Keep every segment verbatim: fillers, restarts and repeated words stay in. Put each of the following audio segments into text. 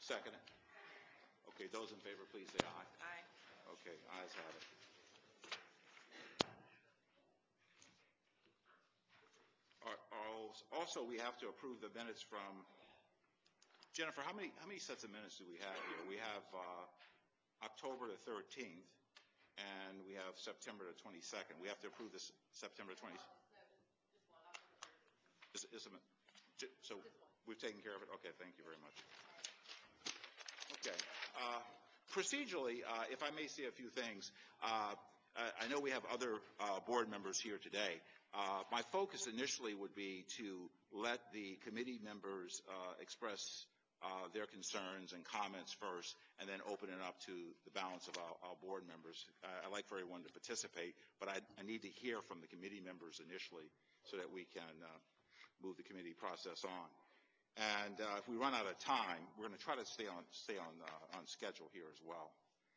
Second it. Okay, those in favor, please say aye. Aye. Okay, ayes have it. Also, we have to approve the minutes from, Jennifer, how many, how many sets of minutes do we have here? We have uh, October the thirteenth, and we have September the twenty-second. We have to approve this September twentieth. Is, is a, so we've taken care of it? Okay, thank you very much. Okay. Uh, procedurally, uh, if I may say a few things, uh, I know we have other uh, board members here today. Uh, my focus initially would be to let the committee members uh, express uh, their concerns and comments first, and then open it up to the balance of our, our board members. Uh, I'd like for everyone to participate, but I, I need to hear from the committee members initially so that we can uh, move the committee process on. And uh, if we run out of time, we're going to try to stay on stay on uh, on schedule here as well.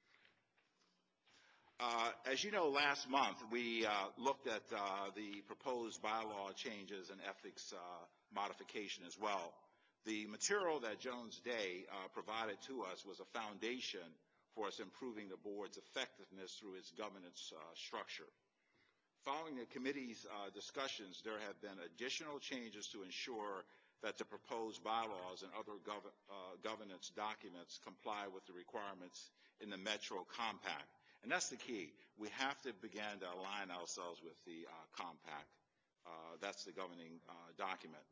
Uh, as you know, last month we uh, looked at uh, the proposed bylaw changes and ethics uh, modification as well. The material that Jones Day uh, provided to us was a foundation for us improving the board's effectiveness through its governance uh, structure. Following the committee's uh, discussions, there have been additional changes to ensure that the proposed bylaws and other gov uh, governance documents comply with the requirements in the Metro Compact. And that's the key. We have to begin to align ourselves with the uh, compact. Uh, that's the governing uh, document.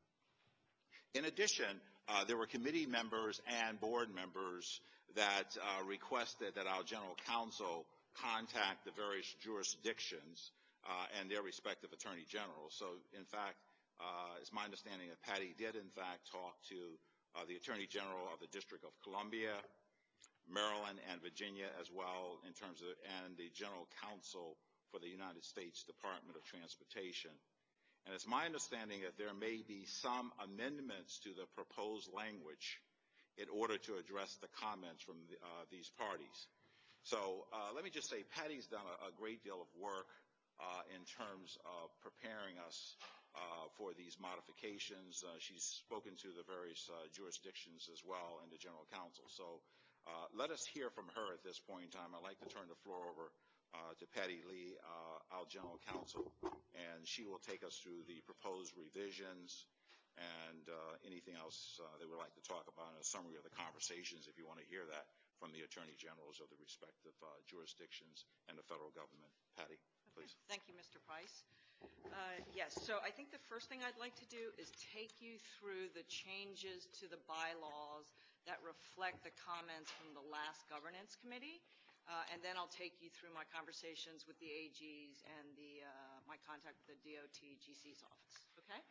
In addition, uh, there were committee members and board members that uh, requested that our general counsel contact the various jurisdictions uh, and their respective attorney generals. So, in fact, uh, it's my understanding that Patty did, in fact, talk to uh, the Attorney General of the District of Columbia, Maryland, and Virginia as well, in terms of, and the General Counsel for the United States Department of Transportation. And it's my understanding that there may be some amendments to the proposed language in order to address the comments from the, uh, these parties. So uh, let me just say, Patty's done a, a great deal of work uh, in terms of preparing us uh, for these modifications. Uh, she's spoken to the various uh, jurisdictions as well and the General Counsel. So uh, let us hear from her at this point in time. I'd like to turn the floor over uh, to Patty Lee, uh, our General Counsel, and she will take us through the proposed revisions and uh, anything else uh, they would like to talk about, and a summary of the conversations, if you want to hear that, from the Attorney Generals of the respective uh, jurisdictions and the federal government. Patty, please. Okay. Thank you, Mister Price. Uh, yes, so I think the first thing I'd like to do is take you through the changes to the bylaws that reflect the comments from the last governance committee, uh, and then I'll take you through my conversations with the A Gs and the, uh, my contact with the D O T G C's office, okay?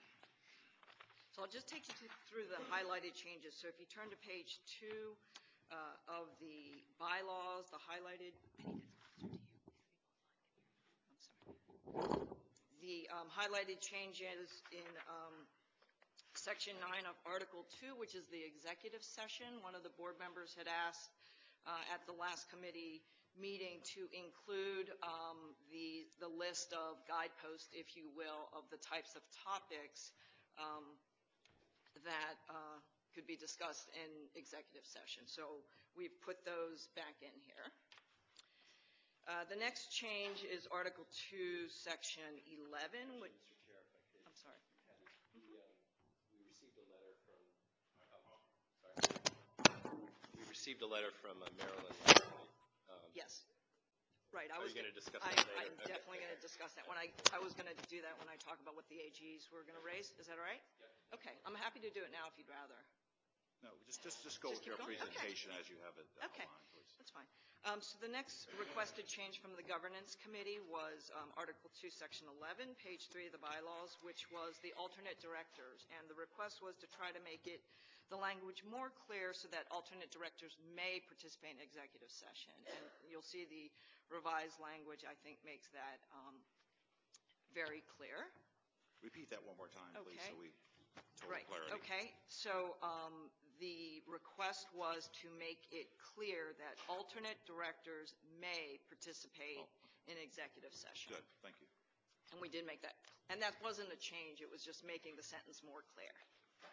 So I'll just take you to, through the highlighted changes. So if you turn to page two uh, of the bylaws, the highlighted, the um, highlighted changes in um, section nine of article two, which is the executive session. One of the board members had asked uh, at the last committee meeting to include um, the, the list of guideposts, if you will, of the types of topics um, that uh, could be discussed in executive session. So we've put those back in here. Uh, the next change is Article two, Section eleven. Which, Mister Chair, if I could. I'm sorry. We, um, we received a letter from. Sorry. We received a letter from uh, Maryland. Um, yes. Right. I are was you going to discuss I, that later? I'm okay. definitely going to discuss that. When I I was going to do that when I talk about what the A Gs were going to raise. Is that all right? Yep. Okay. I'm happy to do it now if you'd rather. No, just just just go Just with your keep going? presentation okay. as you have it uh, Okay. outlined, please. That's fine. Um, so the next requested change from the governance committee was um, Article two, Section eleven, page three of the bylaws, which was the alternate directors. And the request was to try to make it the language more clear so that alternate directors may participate in executive session. And you'll see the revised language, I think, makes that um, very clear. Repeat that one more time, Okay. please, so we total Right. clarity. Okay. So um, the request was to make it clear that alternate directors may participate Oh, okay. in executive session. Good. Thank you. And we did make that. And that wasn't a change. It was just making the sentence more clear.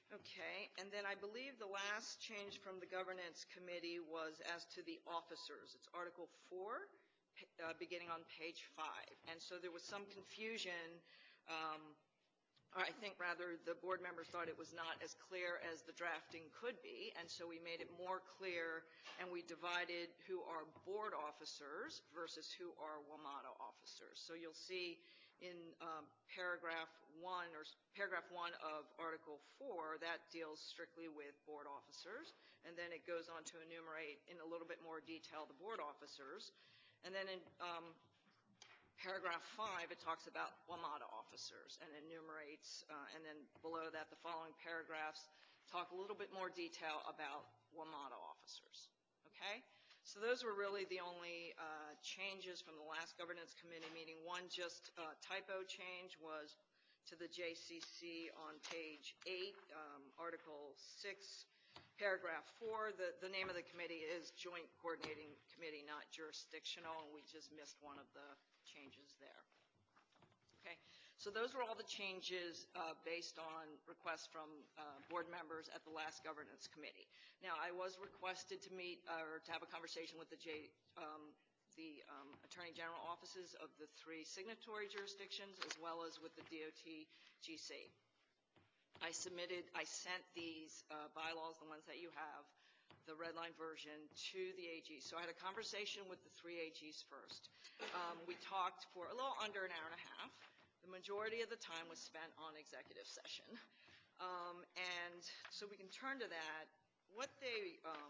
Okay, and then I believe the last change from the governance committee was as to the officers. It's Article four, uh, beginning on page five. And so there was some confusion, um, or I think rather the board members thought it was not as clear as the drafting could be, and so we made it more clear, and we divided who are board officers versus who are WMATA officers. So you'll see in um, paragraph one, or paragraph one of Article four, that deals strictly with board officers, and then it goes on to enumerate in a little bit more detail the board officers. And then in um, paragraph five, it talks about WMATA officers and enumerates, uh, and then below that, the following paragraphs talk a little bit more detail about WMATA officers. Okay? So those were really the only uh, changes from the last governance committee meeting. One just uh, typo change was to the J C C on page eight, um, Article six, paragraph four. The, the name of the committee is Joint Coordinating Committee, not jurisdictional, and we just missed one of the changes there. Okay, so those were all the changes uh, based on requests from uh, board members at the last governance committee. Now, I was requested to meet uh, or to have a conversation with the J, um, the um, Attorney General offices of the three signatory jurisdictions, as well as with the D O T G C. I submitted, I sent these uh, bylaws, the ones that you have, the red line version, to the A Gs. So I had a conversation with the three A Gs first. Um, we talked for a little under an hour and a half. The majority of the time was spent on executive session. Um, and so we can turn to that. What they, um,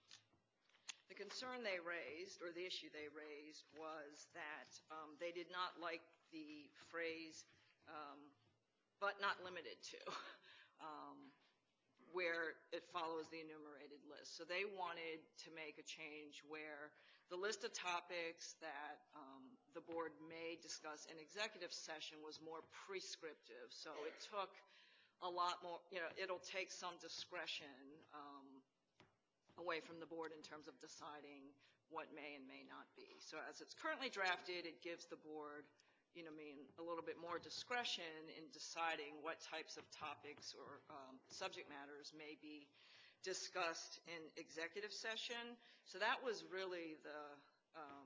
the concern they raised, or the issue they raised, was that um, they did not like the phrase, um, but not limited to, um, where it follows the enumerated list. So they wanted to make a change where the list of topics that um, the board may discuss in executive session was more prescriptive. So it took a lot more, you know, it'll take some discretion um, away from the board in terms of deciding what may and may not be. So as it's currently drafted, it gives the board, you know, I mean, a little bit more discretion in deciding what types of topics or um, subject matters may be discussed in executive session. So that was really the, um,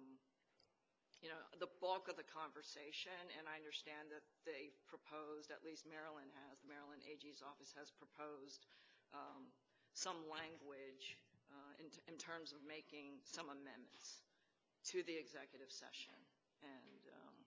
you know, the bulk of the conversation, and I understand that they've proposed, at least Maryland has, the Maryland A G's office has proposed um, some language uh, in, in terms of making some amendments to the executive session. And um,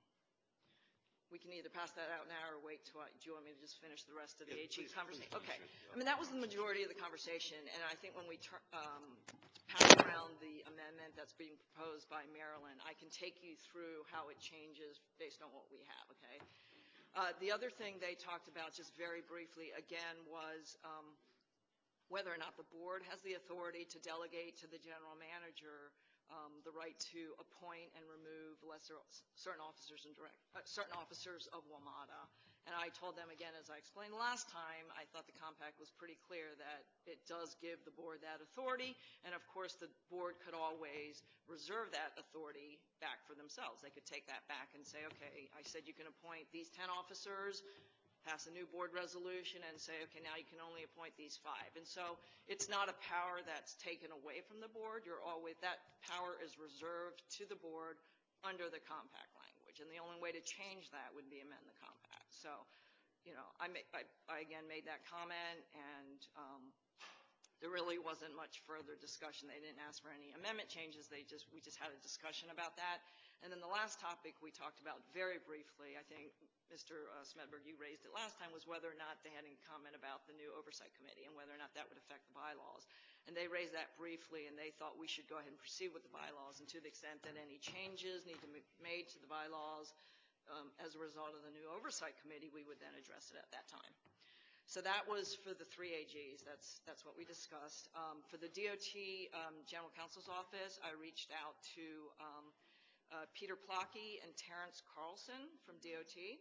we can either pass that out now or wait till I, do you want me to just finish the rest of the Yeah, A G please, conversation? please, Okay. please, yeah. I mean, that was the majority of the conversation, and I think when we tur- um, pass around the amendment that's being proposed by Maryland, I can take you through how it changes based on what we have, okay? Uh, the other thing they talked about, just very briefly, again, was um, whether or not the board has the authority to delegate to the general manager Um, the right to appoint and remove lesser, certain officers and direct, uh, certain officers of WMATA. And I told them again, as I explained last time, I thought the compact was pretty clear that it does give the board that authority. And of course, the board could always reserve that authority back for themselves. They could take that back and say, okay, I said you can appoint these ten officers, pass a new board resolution and say, okay, now you can only appoint these five. And so it's not a power that's taken away from the board. You're always, that power is reserved to the board under the compact language. And the only way to change that would be amend the compact. So, you know, I, make, I, I again made that comment, and um, there really wasn't much further discussion. They didn't ask for any amendment changes. They just, we just had a discussion about that. And then the last topic we talked about very briefly, I think Mister Uh, Smedberg, you raised it last time, was whether or not they had any comment about the new oversight committee and whether or not that would affect the bylaws. And they raised that briefly, and they thought we should go ahead and proceed with the bylaws, and to the extent that any changes need to be made to the bylaws um, as a result of the new oversight committee, we would then address it at that time. So that was for the three A Gs. That's, that's what we discussed. Um, for the D O T um, General Counsel's Office, I reached out to um, uh, Peter Plocky and Terrence Carlson from D O T.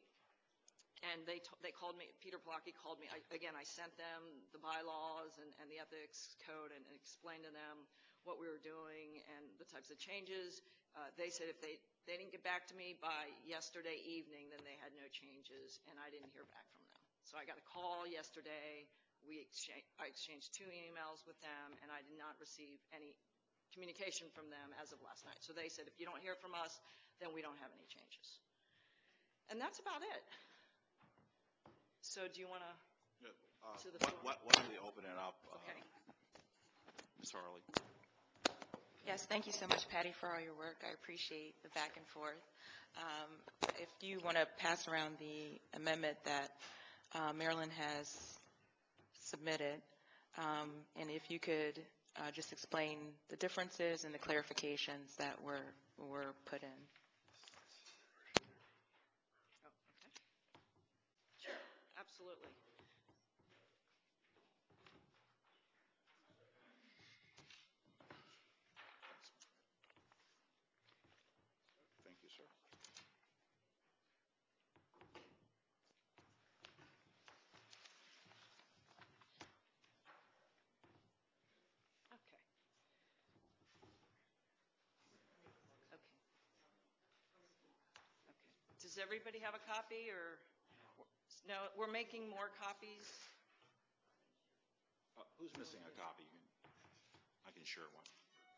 And they, t- they called me, Peter Plocky called me. I, again, I sent them the bylaws and, and the ethics code and, and explained to them what we were doing and the types of changes. Uh, they said if they, they didn't get back to me by yesterday evening, then they had no changes, and I didn't hear back from them. So I got a call yesterday we exchange, I exchanged two emails with them, and I did not receive any communication from them as of last night. So they said, if you don't hear from us, then we don't have any changes. And that's about it. So do you want to, Yeah, uh, to the why, floor? why, why don't we open it up? uh, Okay. Miz Harley. Yes, thank you so much, Patty, for all your work. I appreciate the back and forth. Um, if you want to pass around the amendment that uh, Marilyn has submitted, um, and if you could uh, just explain the differences and the clarifications that were were put in. Oh, okay. Sure, absolutely. Thank you, sir. Okay. Okay. Okay. Does everybody have a copy, or? No, we're making more copies. Uh, Who's missing a copy? You can- I can share one.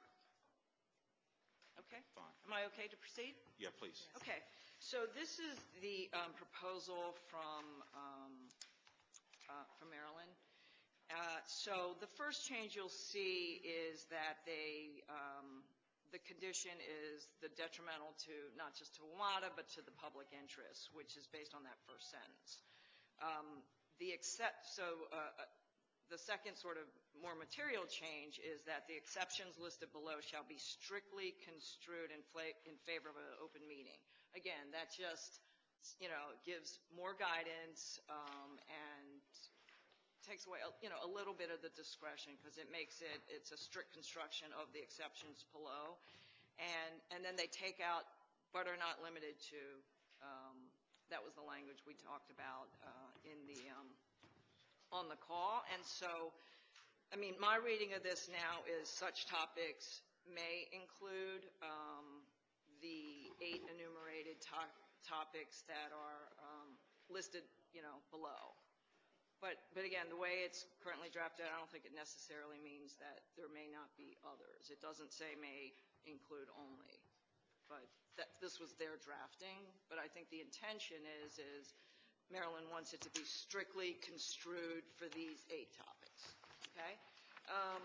Okay. Fine. Am I okay to proceed? Yeah, please. Okay, so this is the um, proposal from, um, uh, from Maryland. Uh, So the first change you'll see is that they, um, the condition is the detrimental to, not just to WMATA, but to the public interest, which is based on that first sentence. Um, The except, so uh, the second sort of more material change is that the exceptions listed below shall be strictly construed in, fla- in favor of an open meeting. Again, that just, you know, gives more guidance um, and takes away, you know, a little bit of the discretion, because it makes it, it's a strict construction of the exceptions below. And, and then they take out, but are not limited to, um, that was the language we talked about uh, in the, um, on the call. And so, I mean, my reading of this now is such topics may include um, the eight enumerated to- topics that are um, listed, you know, below. But, but again, the way it's currently drafted, I don't think it necessarily means that there may not be others. It doesn't say may include only. But that, this was their drafting. But I think the intention is, is Maryland wants it to be strictly construed for these eight topics, okay? Um,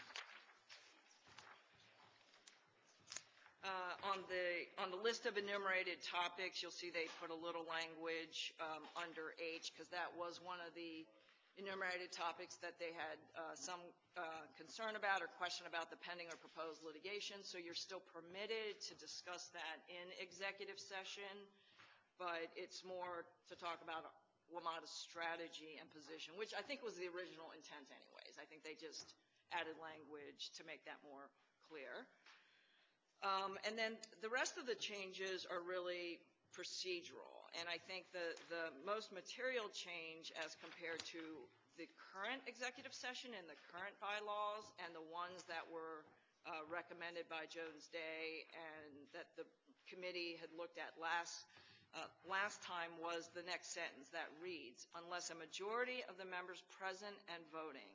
uh, on the on the list of enumerated topics, you'll see they put a little language um, under H, because that was one of the enumerated topics that they had uh, some uh, concern about or question about the pending or proposed litigation. So you're still permitted to discuss that in executive session, but it's more to talk about WMATA's strategy and position, which I think was the original intent anyways. I think they just added language to make that more clear. Um, and then the rest of the changes are really procedural. And I think the, the most material change as compared to the current executive session and the current bylaws and the ones that were uh, recommended by Jones Day and that the committee had looked at last Uh, last time was the next sentence that reads, unless a majority of the members present and voting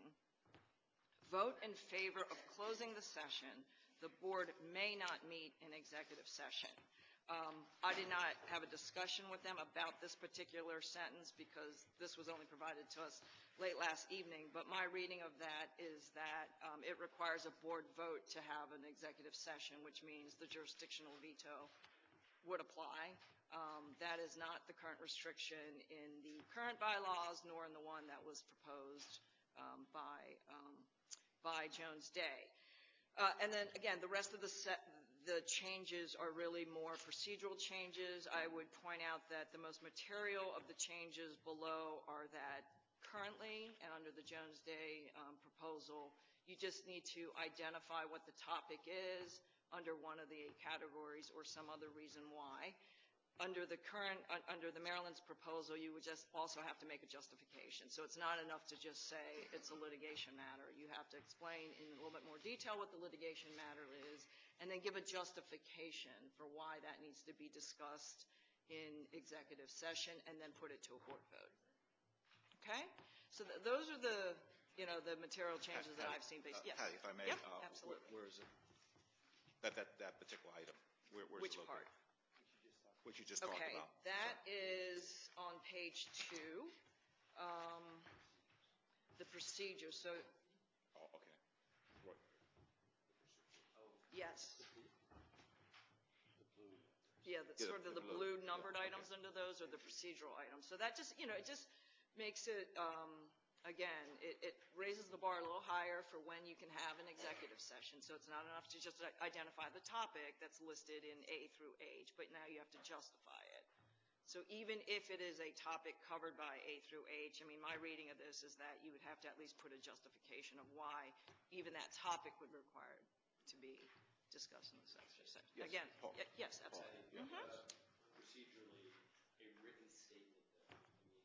vote in favor of closing the session, the board may not meet in executive session. Um, I did not have a discussion with them about this particular sentence because this was only provided to us late last evening, but my reading of that is that um, it requires a board vote to have an executive session, which means the jurisdictional veto would apply. Um, that is not the current restriction in the current bylaws, nor in the one that was proposed um, by um, by Jones Day. Uh, and then again, the rest of the set, the changes are really more procedural changes. I would point out that the most material of the changes below are that currently and under the Jones Day um, proposal, you just need to identify what the topic is under one of the eight categories or some other reason why. Under the current, uh, under the Maryland's proposal, you would just also have to make a justification. So it's not enough to just say it's a litigation matter. You have to explain in a little bit more detail what the litigation matter is, and then give a justification for why that needs to be discussed in executive session, and then put it to a court vote. Okay? So th- those are the, you know, the material changes that I've seen. Based, Uh, yes. Patty, if I may. Yep, uh, absolutely. where- Where is it? That, that, that particular item? Where, where's Which it located? part? What you just talked Okay, about? that is on page two, um, the procedure. So, Oh, okay. What- yes. Yeah, the, Yeah, sort of the the blue. blue numbered Yeah, okay. items under those are the procedural items. So that just, you know, it just makes it, um, again, it, it raises the bar a little higher for when you can have an executive session. So it's not enough to just i- identify the topic that's listed in A through H, but now you have to justify it. So even if it is a topic covered by A through H, I mean, my reading of this is that you would have to at least put a justification of why even that topic would be required to be discussed in the executive session. Yes, Again, Paul. y- yes, absolutely. Yeah, Mhm. uh, procedurally, a written statement, though, I mean,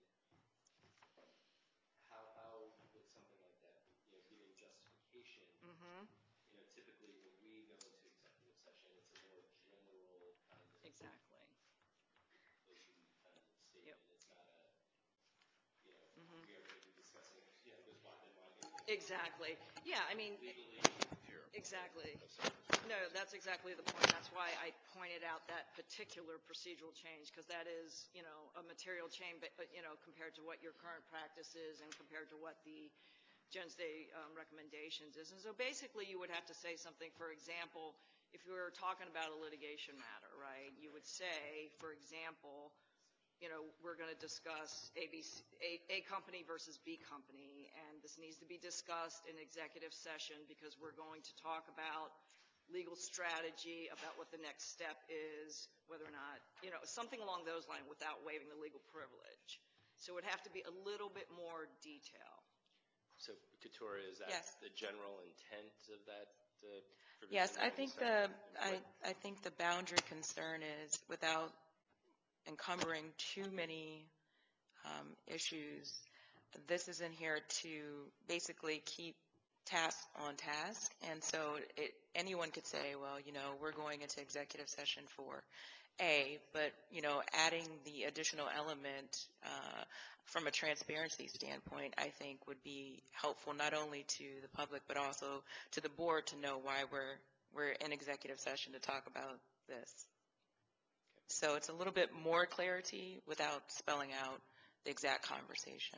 how, how would something like that, you know, giving justification, Mhm. you know, typically when we go into executive session, it's a more general kind of Exactly. open kind of statement. It's not a, you know, Mhm. we are going to be discussing, you know, this black and white. Exactly. Yeah, I mean, Legally, Here. exactly. No, that's exactly the point. That's why I pointed out that particular procedural change, because that is, you know, a material change, but, but, you know, compared to what your current practice is and compared to what the Gens Day um, recommendations is. And so basically you would have to say something, for example, if you were talking about a litigation matter, right, you would say, for example, you know, we're going to discuss A, B, C, A, A company versus B company, and this needs to be discussed in executive session because we're going to talk about legal strategy, about what the next step is, whether or not, you know, something along those lines without waiving the legal privilege. So it would have to be a little bit more detail. so Katura, is that Yes. the general intent of that uh, provision? Yes, I in the think section? the, I, I think the boundary concern is without encumbering too many um, issues, this is in here to basically keep tasks on task. And so it, anyone could say, well, you know, we're going into executive session for A, but, you know, adding the additional element uh, from a transparency standpoint, I think would be helpful not only to the public, but also to the board to know why we're, we're in executive session to talk about this. So it's a little bit more clarity without spelling out the exact conversation.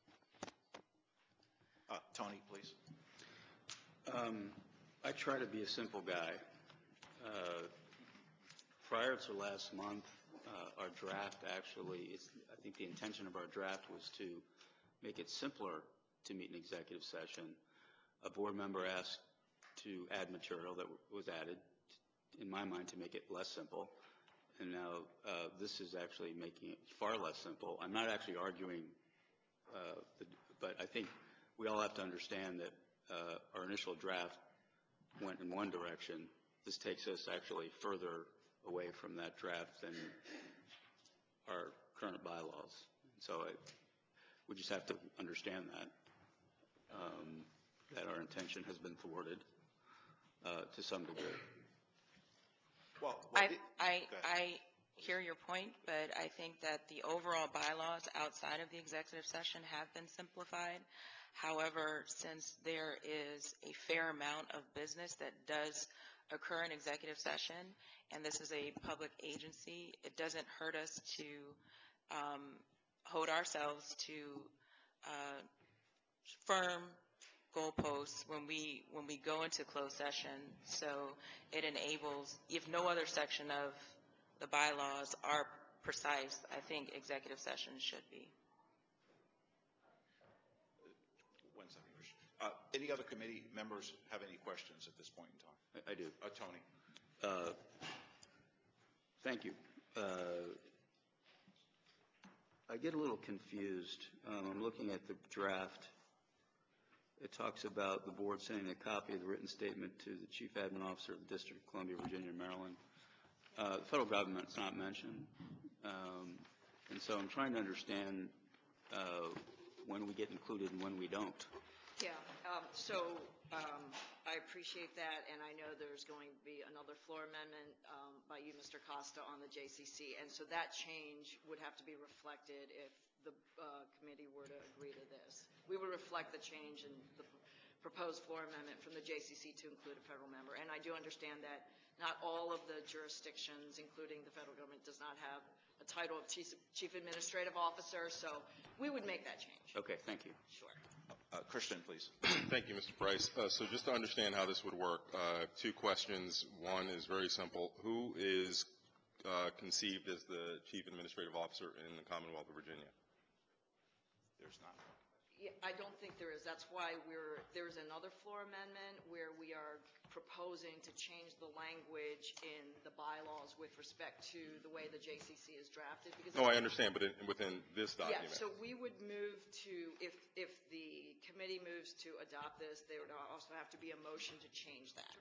Uh, Tony, please. Um, I try to be a simple guy. Uh, prior to last month, uh, our draft actually, is, I think the intention of our draft was to make it simpler to meet an executive session. A board member asked to add material that was added, in my mind, to make it less simple. And now uh, this is actually making it far less simple. I'm not actually arguing, uh, the, but I think we all have to understand that uh, our initial draft went in one direction. This takes us actually further away from that draft than our current bylaws. So I, we just have to understand that, um, that our intention has been thwarted uh, to some degree. Well, well, I, it- I, go ahead. I hear your point, but I think that the overall bylaws outside of the executive session have been simplified. However, since there is a fair amount of business that does occur in executive session, and this is a public agency, it doesn't hurt us to um, hold ourselves to uh, firm goalposts when we when we go into closed session. So it enables, if no other section of the bylaws are precise, I think executive session should be. One second, Christian. Uh, Any other committee members have any questions at this point in time? I, I do. Uh, Tony? Uh, Thank you. Uh, I get a little confused. Um, I'm looking at the draft. It talks about the board sending a copy of the written statement to the Chief Admin Officer of the District of Columbia, Virginia, and Maryland. Uh, the federal government's not mentioned. Um, and so I'm trying to understand uh, when we get included and when we don't. Yeah, um, so um, I appreciate that, and I know there's going to be another floor amendment um, by you, Mister Costa, on the J C C, and so that change would have to be reflected if the uh, committee were to agree to this. We would reflect the change in the proposed floor amendment from the J C C to include a federal member. And I do understand that not all of the jurisdictions, including the federal government, does not have a title of chief, chief administrative officer, so we would make that change. Okay, thank you. Sure. Uh, Christian, please. Thank you, Mister Price. Uh, so just to understand how this would work, uh, two questions. One is very simple. Who is uh, conceived as the Chief Administrative Officer in the Commonwealth of Virginia? There's not. Yeah, I don't think there is. That's why we're, there's another floor amendment where we are proposing to change the language in the bylaws with respect to the way the J C C is drafted. Because No, I understand, but in, within this document. Yeah, so we would move to, if, if the committee moves to adopt this, there would also have to be a motion to change that.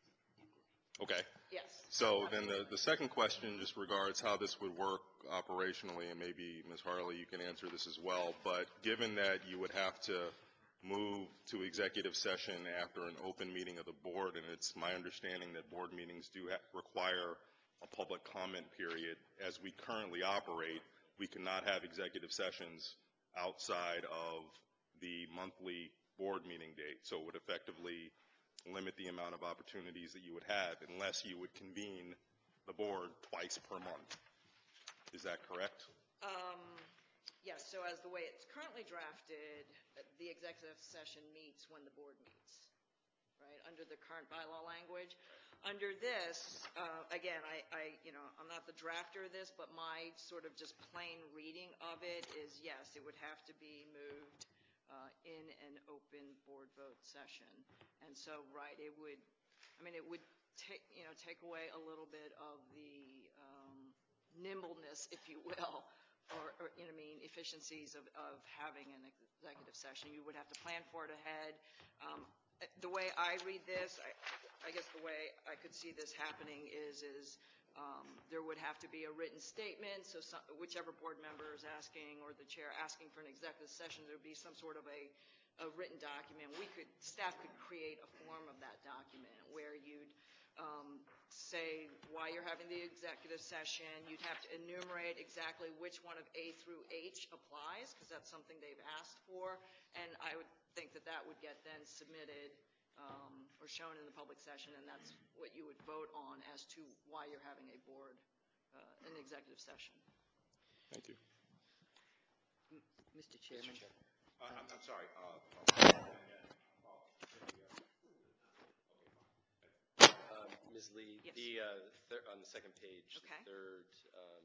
Okay. Yes. So then the, the second question just regards how this would work operationally, and maybe Miz Harley, you can answer this as well, but given that you would have to move to executive session after an open meeting of the board, and it's my understanding that board meetings do ha- require a public comment period. As we currently operate, we cannot have executive sessions outside of the monthly board meeting date, so it would effectively limit the amount of opportunities that you would have unless you would convene the board twice per month. Is that correct? Um, yes, so as the way it's currently drafted, the executive session meets when the board meets, right, under the current bylaw language. Under this, uh, again, I, I, you know, I'm not the drafter of this, but my sort of just plain reading of it is, yes, it would have to be moved uh, in an open board vote session. And so, right, it would, I mean, it would take, you know, take away a little bit of the um, nimbleness, if you will, or, or, you know, I mean, efficiencies of, of having an executive session. You would have to plan for it ahead. Um, the way I read this, I, I guess the way I could see this happening is, is um, there would have to be a written statement, so some, whichever board member is asking, or the chair asking for an executive session, there would be some sort of a, a written document. We could, staff could create a form of that document where you'd um, say why you're having the executive session. You'd have to enumerate exactly which one of A through H applies, because that's something they've asked for, and I would think that that would get then submitted um, or shown in the public session, and that's what you would vote on as to why you're having a board, uh, an executive session. Thank you. Mister Chairman. Uh, I'm, I'm sorry. Uh, Um, Miz Lee, Yes. the, uh, thir- on the second page, Okay. the third um,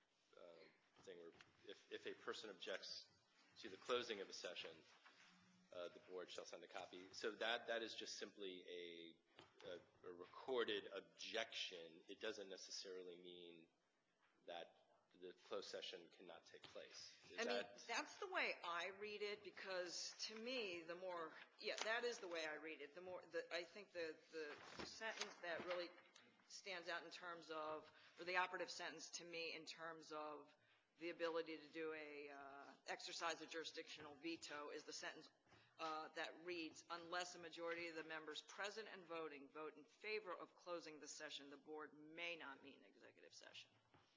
um, thing where if, if a person objects to the closing of a session, uh, the board shall send a copy. So that, that is just simply a, a, a recorded objection. It doesn't necessarily mean that the closed session cannot take place. Is I mean, that, that's the way I read it, because to me, the more, yeah, that is the way I read it. The more, the, I think the, the sentence that really stands out in terms of, or the operative sentence to me in terms of the ability to do a, uh, exercise a jurisdictional veto is the sentence uh, that reads, unless a majority of the members present and voting vote in favor of closing the session, the board may not meet an executive session.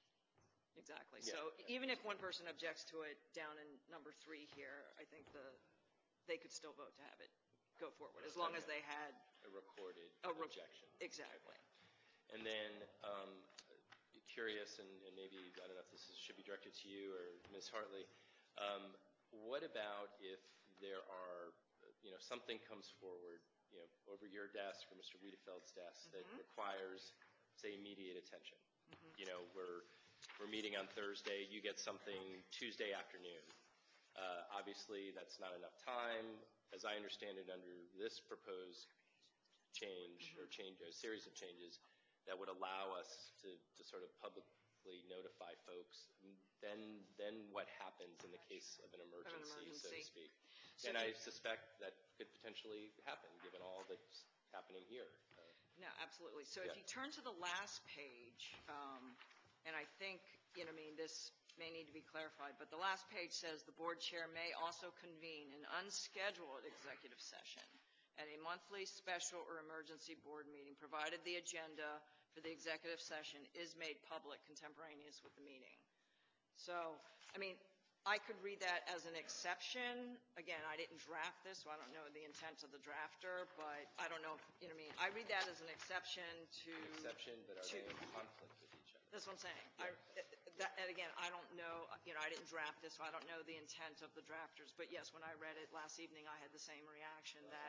Exactly. Yeah. So even if one person objects to it down in number three here, I think the, they could still vote to have it go forward, as long as they had. a recorded A re- objection? Exactly. And then, um, curious, and, and maybe, I don't know if this is, should be directed to you or Miz Hartley, um, what about if there are, you know, something comes forward, you know, over your desk or Mister Wiedefeld's desk that Mhm. requires, say, immediate attention? Mhm. You know, we're, we're meeting on Thursday, you get something Tuesday afternoon. Uh, obviously, that's not enough time. As I understand it, under this proposed change, or change, a series of changes that would allow us to, to sort of publicly notify folks, then, then what happens in the case of an emergency, so to emergency. speak? So And if I you- suspect that could potentially happen, given all that's happening here. Uh, No, absolutely. So if Yeah. you turn to the last page, um, and I think, you know, I mean, this may need to be clarified, but the last page says the board chair may also convene an unscheduled executive session at a monthly, special, or emergency board meeting, provided the agenda for the executive session is made public contemporaneous with the meeting. So, I mean, I could read that as an exception. Again, I didn't draft this, so I don't know the intent of the drafter, but I don't know, if you know what I mean? I read that as an exception to. Exception, but are to- they in conflict with each other? That's what I'm saying. I, that, and again, I don't know, you know, I didn't draft this, so I don't know the intent of the drafters. But yes, when I read it last evening, I had the same reaction that.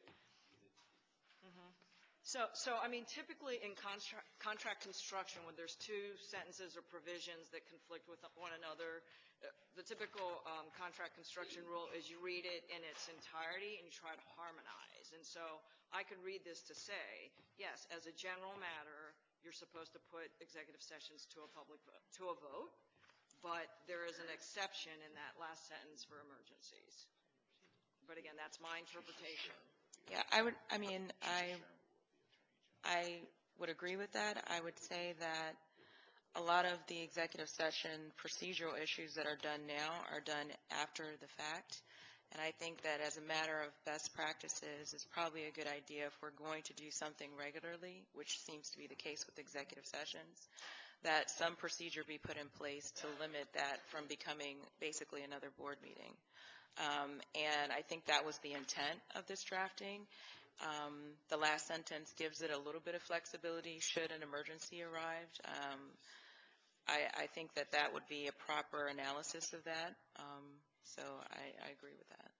Mhm. So, so I mean, typically in contract, contract construction, when there's two sentences or provisions that conflict with one another, uh, the typical um, contract construction rule is you read it in its entirety and you try to harmonize. And so I could read this to say, yes, as a general matter, you're supposed to put executive sessions to a public vote, to a vote, but there is an exception in that last sentence for emergencies. But again, that's my interpretation. Yeah, I would, I mean, I, I would agree with that. I would say that a lot of the executive session procedural issues that are done now are done after the fact. And I think that as a matter of best practices, it's probably a good idea if we're going to do something regularly, which seems to be the case with executive sessions, that some procedure be put in place to limit that from becoming basically another board meeting. Um, and I think that was the intent of this drafting. Um, the last sentence gives it a little bit of flexibility should an emergency arrive. Um, I, I think that that would be a proper analysis of that. Um, so I, I agree with that.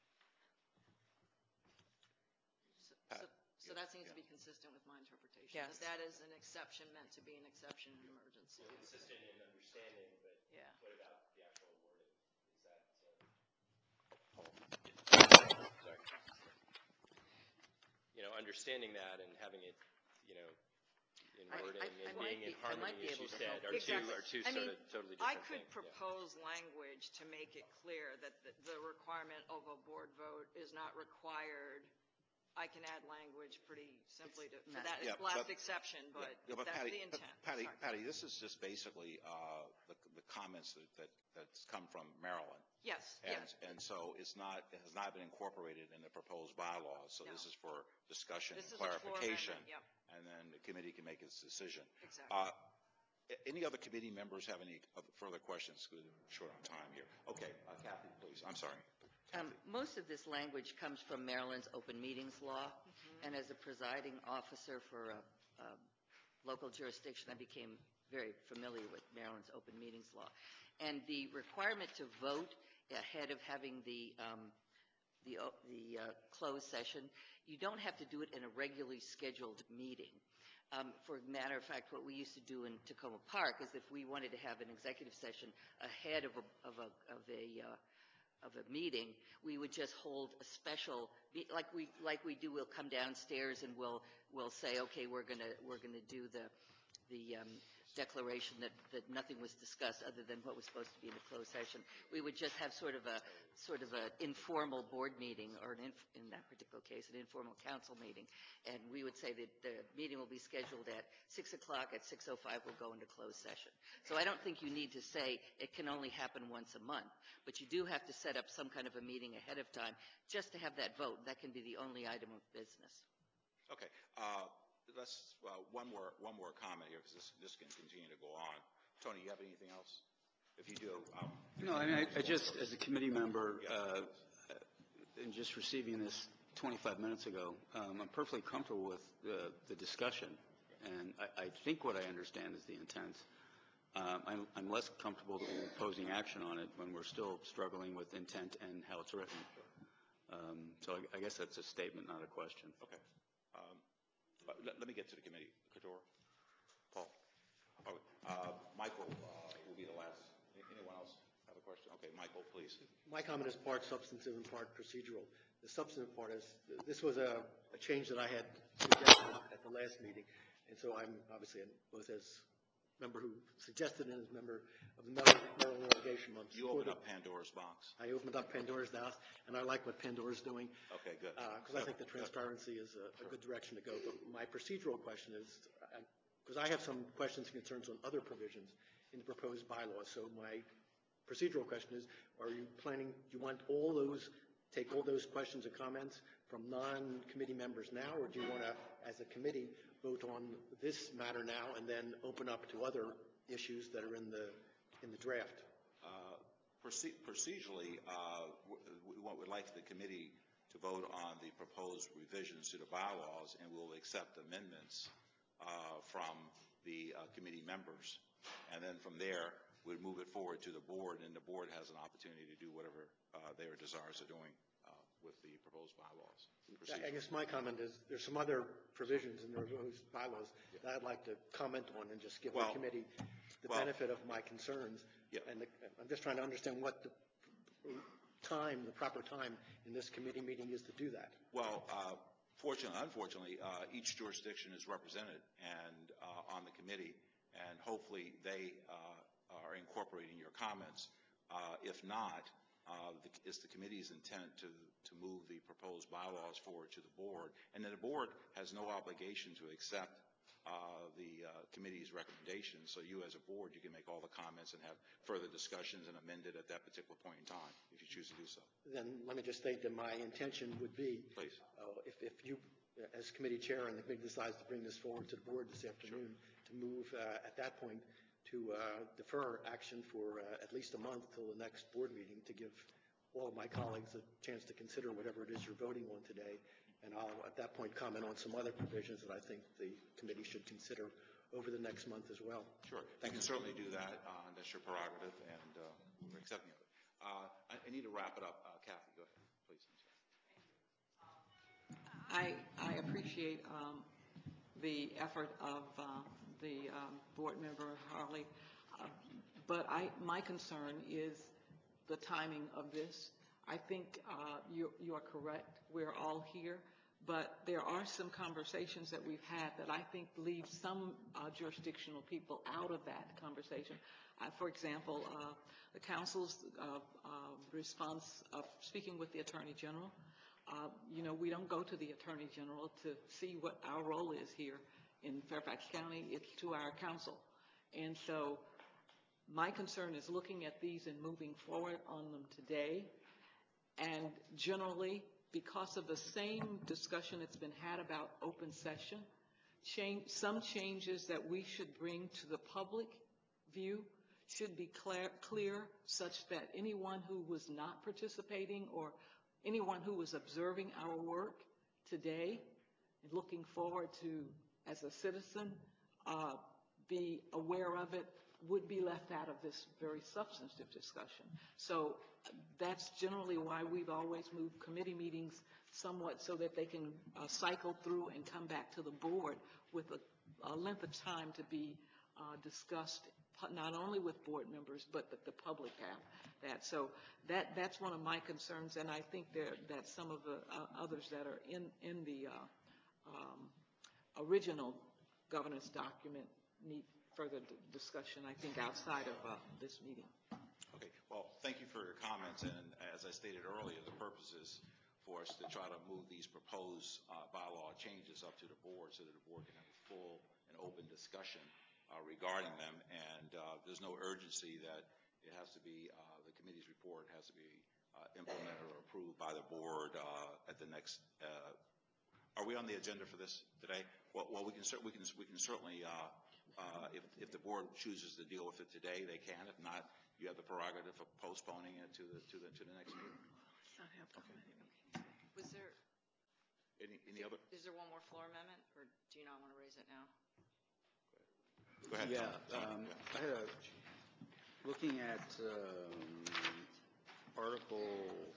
So, so, so that seems to be consistent with my interpretation. Yes. That that is an exception meant to be an exception in emergency. Consistent in understanding, but Yeah. what about the actual wording? Is that, uh, sorry. You know, understanding that and having it, you know, in I- wording I- I and might being in be- I might harmony, be as you able to said, help. are two, Exactly. are two I sort mean, of totally I different could things. Yeah. propose language to make it clear that the, the requirement of a board vote is not required. I can add language pretty simply to, for Not- that Yeah, last but- exception, but Yeah, but that's Patty, the but intent. Patty, Sorry. Patty, this is just basically uh, the, the comments that, that that's come from Maryland. Yes, And, yes. and so it's not, it has not been incorporated in the proposed bylaws. So this No. is for discussion This and is a floor clarification. amendment, yep. And then the committee can make its decision. Exactly. Uh, a- Any other committee members have any other further questions? We're short on time here. Okay, uh, Kathy, please. I'm sorry. Um, Most of this language comes from Maryland's open meetings law, and as a presiding officer for a, a local jurisdiction, I became very familiar with Maryland's open meetings law. And the requirement to vote ahead of having the, um, the, o- the uh, closed session, you don't have to do it in a regularly scheduled meeting. Um, for a matter of fact, what we used to do in Tacoma Park is if we wanted to have an executive session ahead of a, of a, of a uh, of a meeting, we would just hold a special, like we like we do. We'll come downstairs and we'll we'll say, okay, we're gonna we're gonna do the the um, declaration that that nothing was discussed other than what was supposed to be in the closed session. We would just have sort of a sort of an informal board meeting, or an inf- in that particular case, an informal council meeting, and we would say that the meeting will be scheduled at six o'clock. At six oh five, we'll go into closed session. So I don't think you need to say it can only happen once a month, but you do have to set up some kind of a meeting ahead of time just to have that vote. That can be the only item of business. Okay. Uh, let's, uh, one more, one more comment here, because this, this can continue to go on. Tony, you have anything else? If you do, um. No, I mean, I, I just, as a committee member, uh, and just receiving this twenty-five minutes ago, um, I'm perfectly comfortable with the, the discussion, and I, I think what I understand is the intent. Um, I'm, I'm less comfortable imposing action on it when we're still struggling with intent and how it's written. Um, so I, I guess that's a statement, not a question. Okay. Um, but let, let me get to the committee. Couture? Paul? Oh, uh, Michael uh, will be the last. Anyone else have a question? Okay, Michael, please. My comment is part substantive and part procedural. The substantive part is, this was a, a change that I had suggested at the last meeting, and so I'm obviously both as member who suggested and as member of the Maryland, Maryland Irrigation Month. You opened up Pandora's box. I opened up Pandora's box, and I like what Pandora's doing. Okay, good. Because I think the transparency is a, a good direction to go. But my procedural question is, because I have some questions and concerns on other provisions in the proposed bylaws. So my procedural question is, are you planning, do you want all those, take all those questions and comments from non-committee members now, or do you want to, as a committee, vote on this matter now and then open up to other issues that are in the, in the draft? Uh, Proce- Procedurally, uh, w- we want- would like the committee to vote on the proposed revisions to the bylaws, and we'll accept amendments uh, from the uh, committee members. And then from there, we'd move it forward to the board, and the board has an opportunity to do whatever uh, their desires are doing uh, with the proposed bylaws. I guess my comment is, there's some other provisions in the proposed bylaws that I'd like to comment on and just give the Well, committee the well, benefit of my concerns. Yeah. And the- I'm just trying to understand what the time, the proper time in this committee meeting is to do that. Well, uh, fortunately, unfortunately, uh, each jurisdiction is represented and uh, on the committee, and hopefully they uh, are incorporating your comments. Uh, if not, uh, the, it's the committee's intent to, to move the proposed bylaws forward to the board, and then the board has no obligation to accept uh, the uh, committee's recommendations. So you as a board, you can make all the comments and have further discussions and amend it at that particular point in time, if you choose to do so. Then let me just state that my intention would be, Please. uh, if, if you, uh, as committee chair, and the committee decides to bring this forward to the board this afternoon, to move uh, at that point to uh, defer action for uh, at least a month till the next board meeting to give all of my colleagues a chance to consider whatever it is you're voting on today. And I'll, at that point, comment on some other provisions that I think the committee should consider over the next month as well. Sure. You can certainly do that. Uh, that's your prerogative, and uh, we're accepting of it. Uh, I, I need to wrap it up. Uh, Kathy, go ahead, please. I, I appreciate um, the effort of uh, the um, board member, Harley, uh, but I, my concern is the timing of this. I think uh, you, you are correct. We're all here, but there are some conversations that we've had that I think leave some uh, jurisdictional people out of that conversation. Uh, for example, uh, the council's uh, uh, response of speaking with the Attorney General. Uh, you know, we don't go to the Attorney General to see what our role is here in Fairfax County. It's to our council. And so my concern is looking at these and moving forward on them today. And generally, because of the same discussion that's been had about open session, change, some changes that we should bring to the public view should be clear, clear such that anyone who was not participating or anyone who was observing our work today and looking forward to, as a citizen, uh, be aware of it, would be left out of this very substantive discussion. So that's generally why we've always moved committee meetings somewhat so that they can uh, cycle through and come back to the board with a, a length of time to be uh, discussed, not only with board members, but that the public have that. So that that's one of my concerns, and I think there, that some of the uh, others that are in, in the uh, um, original governance document need further d- discussion, I think, outside of uh, this meeting. Okay. Well, thank you for your comments. And as I stated earlier, the purpose is for us to try to move these proposed uh, bylaw changes up to the board so that the board can have a full and open discussion uh, regarding them. And uh, there's no urgency that it has to be, uh, the committee's report has to be uh, implemented or approved by the board uh, at the next. Uh, are we on the agenda for this today? Well, well we can cer- we can we can certainly. Uh, Uh, if, if the board chooses to deal with it today, they can. If not, you have the prerogative of postponing it to the to the to the next meeting. Okay. Was there, Any any other? is there one more floor amendment, or do you not want to raise it now? Go ahead. Yeah, Tom. Tom, um, yeah. I had a, looking at um, Article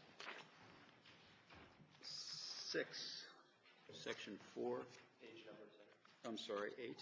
six, Section four. Page number, sir. I'm sorry, eight.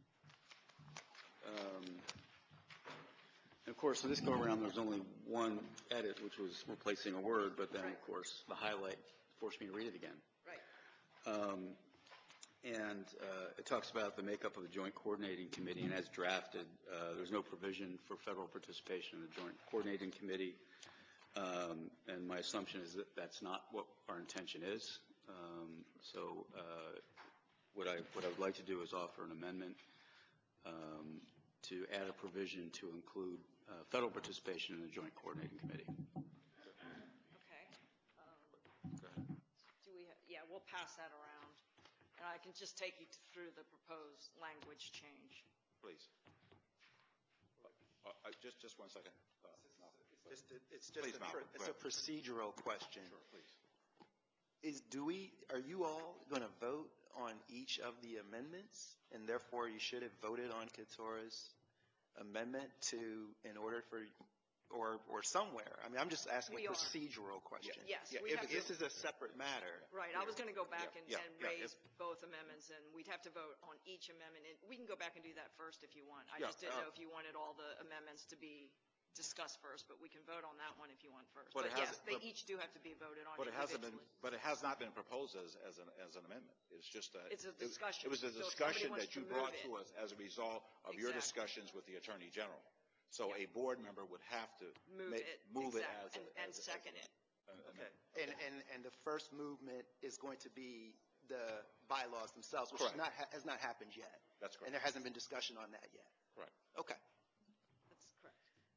Um, and of course, in this go-around, there's only one edit, which was replacing a word, but then, of course, the highlight forced me to read it again. Right. Um, and uh, it talks about the makeup of the Joint Coordinating Committee, and as drafted, uh, there's no provision for federal participation in the Joint Coordinating Committee. Um, and my assumption is that that's not what our intention is. Um, so uh, what I what I would like to do is offer an amendment um, to add a provision to include uh, federal participation in the Joint Coordinating Committee. Okay. Um, do we, ha- yeah, we'll pass that around. And I can just take you t- through the proposed language change. Please. Uh, uh, just just one second. Uh, no. Just a- It's just Please, a, Malcolm, pro- it's go a procedural question. Sure, please. Is, do we, are you all going to vote on each of the amendments? And therefore, you should have voted on Katora's amendment to, in order for, or, or somewhere? I mean, I'm just asking We a are. procedural question. Yes, Yeah, we if have This to- is a separate matter. Right, I was going to go back and, Yeah, and yeah, raise both amendments, and we'd have to vote on each amendment. And we can go back and do that first if you want. I Yeah, just didn't uh, know if you wanted all the amendments to be discussed first, but we can vote on that one if you want first. But But it yes, hasn't- they but- each do have to be voted on But it hasn't been, individually. but it has not been proposed as, as an, as an amendment. It's just a. It's a it- discussion. It was a So if somebody discussion wants that you to move brought it- to us as a result of your Exactly. discussions with the Attorney General. So a board member would have to. Move ma- it, Move it exactly, as a. and- and as a- second as it. a- an Okay. amendment. And, and, and the first movement is going to be the bylaws themselves, which has Correct. not, ha- has not happened yet. That's correct. And there hasn't been discussion on that yet. Correct. Okay. That's correct.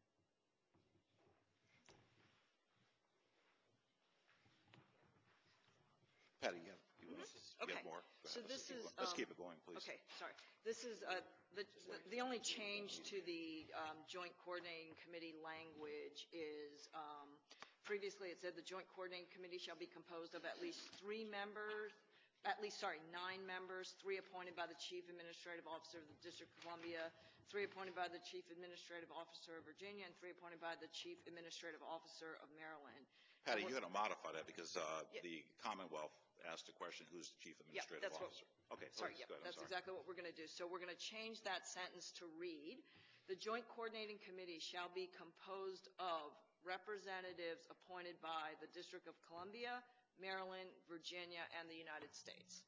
Patty, you have, you have, you Mm-hmm. Okay. have more? Go So ahead. Let's this keep is, going. Let's um, keep it going, please. Okay, sorry. This is, uh, the, the- the only change to the um, Joint Coordinating Committee language is, um, previously it said the Joint Coordinating Committee shall be composed of at least three members, at least, sorry, nine members, three appointed by the Chief Administrative Officer of the District of Columbia, three appointed by the Chief Administrative Officer of Virginia, and three appointed by the Chief Administrative Officer of Maryland. Patty, And you're we're- going to modify that because uh, Yeah. the Commonwealth asked the question, who's the Chief Yeah, Administrative that's what, Officer? Okay, sorry, please, yeah, go ahead, I'm that's sorry. exactly what we're going to do. So we're going to change that sentence to read, "The Joint Coordinating Committee shall be composed of representatives appointed by the District of Columbia, Maryland, Virginia, and the United States."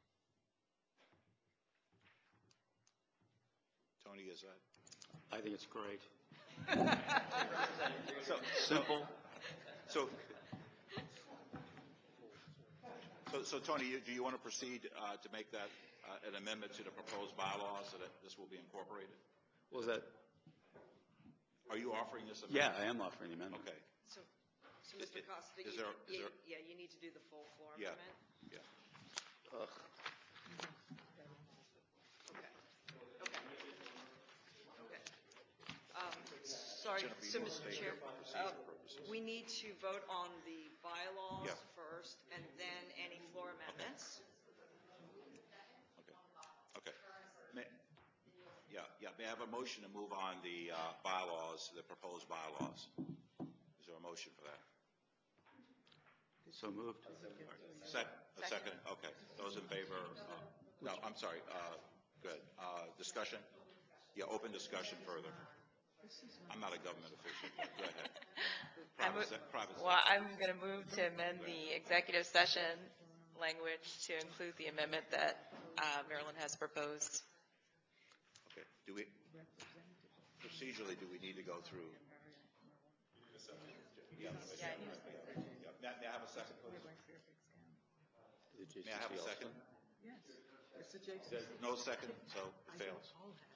Tony, is that? I think it's great. So, Simple. So, so, so Tony, you- do you want to proceed uh, to make that uh, an amendment to the proposed bylaws so that this will be incorporated? Was that, Are you offering this yeah, amendment? I am offering the amendment. Okay, So, so Is- Mister is- Costa, is you- there- is you- there- yeah, you need to do the full floor yeah, amendment. yeah. Ugh. Okay, okay. Okay. Um, Sorry, Jennifer, so you wanna Mister state Chair, for uh, procedural purposes? we need to vote on the bylaws Yeah. first, and then any floor amendments. Okay, okay. May- Yeah, yeah, may I have a motion to move on the uh, bylaws, the proposed bylaws? Is there a motion for that? So moved. Sec, a second, okay. Those in favor, uh, no, I'm sorry, uh, good. Uh, Discussion? Yeah, open discussion further. I'm not a government official, but go ahead. I Private mo- sec- private Well, sector. I'm going to move to amend the executive session language to include the amendment that uh, Maryland has proposed. Okay, do we, procedurally, do we need to go through? Yeah. Yeah, I need to- Yeah. May I- may I have a second, please? The May I have a J C C second? Yes, it's a J C C. No second, so it fails.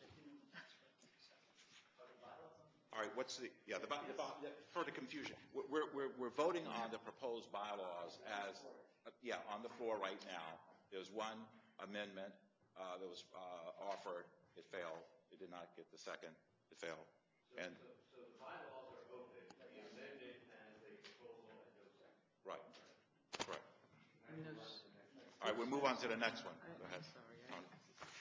All right, what's the, yeah, the, by- the, by- for the confusion, we're, we're, we're voting on the proposed bylaws as, uh, yeah, on the floor right now. There's one amendment uh, that was uh, offered, it failed, it did not get the second, it failed. And, So the bylaws are open, the amended as a proposal and no second. right, correct. All right, we'll move on to the next one. Go ahead. Tony.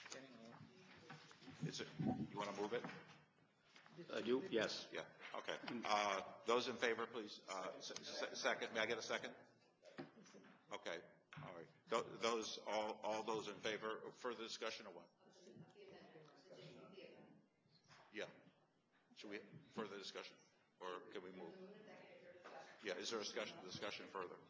Is it, you want to move it? I do, yes. Yeah, okay. Uh, Those in favor, please, uh, se- se- second, may I get a second? Okay, all right. Tho- Those, all, all those in favor, further discussion or what? Yeah. Should we, further discussion, or can we move? Yeah, is there a discussion, discussion further?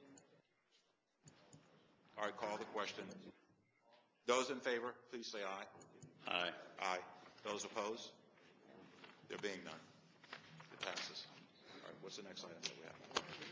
All right, call the question. Those in favor, please say aye. Aye. Aye. Those opposed? There being none, it passes. All right, what's the next item that we have?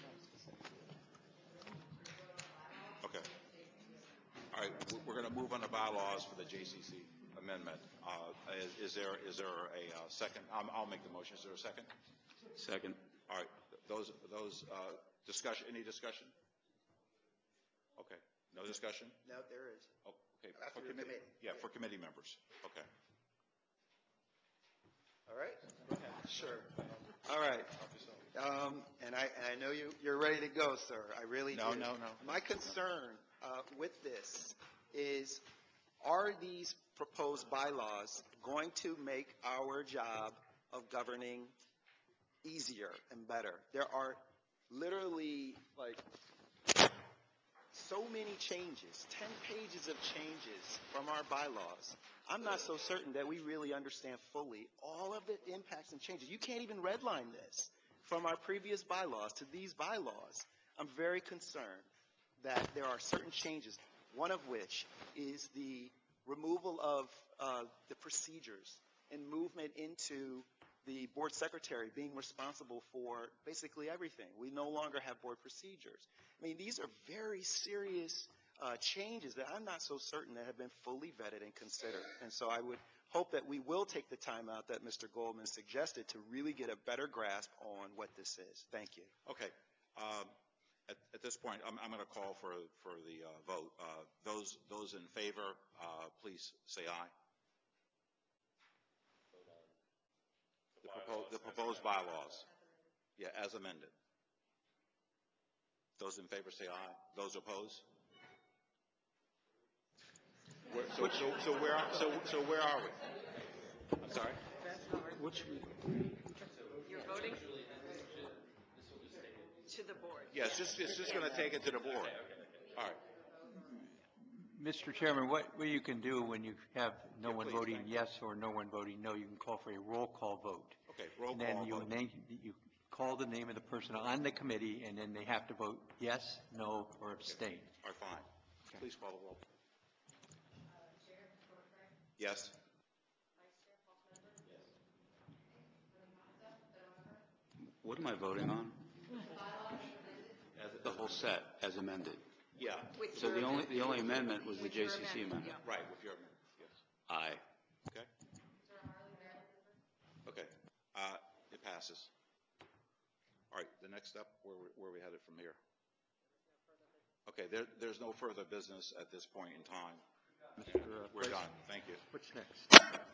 Okay. All right, we- we're going to move on to bylaws for the J C C amendment. Uh, Is is there, is there a uh, second? Um, I'll make the motion. Is there a second? Second. All right, those, those, uh, discussion, any discussion? Okay, no discussion? No, there is. Oh, okay. After For the committee- committee. Yeah, for committee members. Okay. All right? Sure. All right. Um, and I, and I know you, you're ready to go, sir. I really do. No, no, no. My concern uh, with this is, are these proposed bylaws going to make our job of governing easier and better? There are literally like so many changes, ten pages of changes from our bylaws. I'm not so certain that we really understand fully all of the impacts and changes. You can't even redline this. From our previous bylaws to these bylaws, I'm very concerned that there are certain changes, one of which is the removal of uh, the procedures and movement into the board secretary being responsible for basically everything. We no longer have board procedures. I mean, these are very serious uh, changes that I'm not so certain that have been fully vetted and considered. And so I would hope that we will take the time out that Mister Goldman suggested to really get a better grasp on what this is. Thank you. Okay. Um, at, at this point, I'm, I'm going to call for for the uh, vote. Uh, those those in favor, uh, please say aye. The, propo- the proposed bylaws, yeah, as amended. Those in favor say aye. Those opposed? Where, so, so, so where are, so, so where are we? I'm sorry? Which, You're voting? To the board. Yeah, it's just, it's just going to take it to the board. All right. Mister Chairman, what, what you can do when you have no Yeah, one please, voting thank you. yes or no one voting no, you can call for a roll call vote. Okay, roll And call then you vote. name, you call the name of the person on the committee, and then they have to vote yes, no, or abstain. All right, fine. Please call the roll. Yes. what am I voting on? The whole set as amended. Yeah. With So your the only, amendment. the only amendment was the With J your C C amendment, amendment. Right, with your amendment, yes. Aye. Okay. Okay. Uh, it passes. All right, the next step, where, we- where we headed from here? Okay, there, there's no further business at this point in time. Mister uh, We're Vice- done. Thank you. What's next?